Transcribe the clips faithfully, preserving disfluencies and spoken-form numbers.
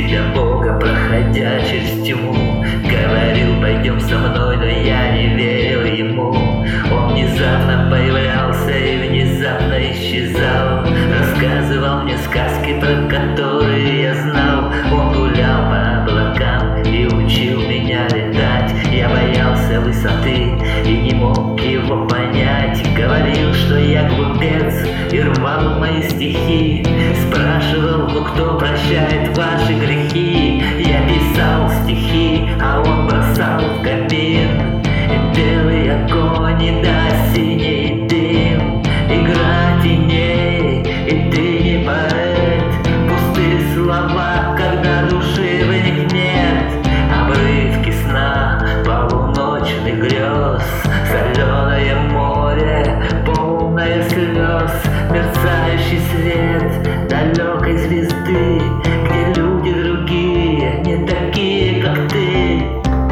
для Бога, проходя через тьму. Говорил: пойдем со мной, но я не верил ему. Он внезапно появлялся и внезапно исчезал. Рассказывал мне сказки, про которые я знал. Он гулял по облакам и учил меня летать. Я боялся высоты и не мог его понять. Говорил, что я глупец, и рвал мои стихи. Спрашивал: ну кто прощает ваши грехи? Я писал стихи, а он бросал в камин. Белый огонь и да синий дым, игра теней, и ты не поэт. Пустые слова, когда души в них нет. Обрывки сна, полуночных грез. Соленое море, полное слез. Мерцающий свет далекой звезды, где люди другие, не такие, как ты.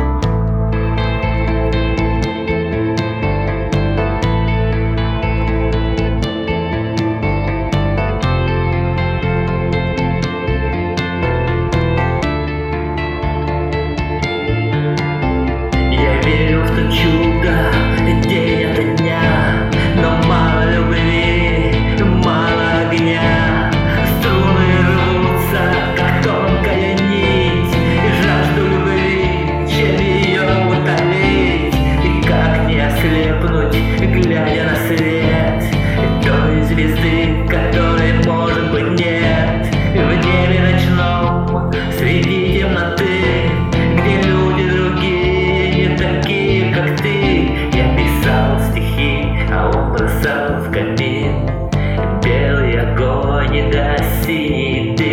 Верю в то чудо день ото дня, но мало любви, мало огня. Струны рвутся, как тонкая нить, и жажду любви, чем ее утолить. И как не ослепнуть, глядя на свет той звезды, которой, может быть, нет. В небе ночном, среди темноты, где люди другие, не такие, как ты. Я писал стихи, а он бросал в камин. Белый огонь и да синий дым.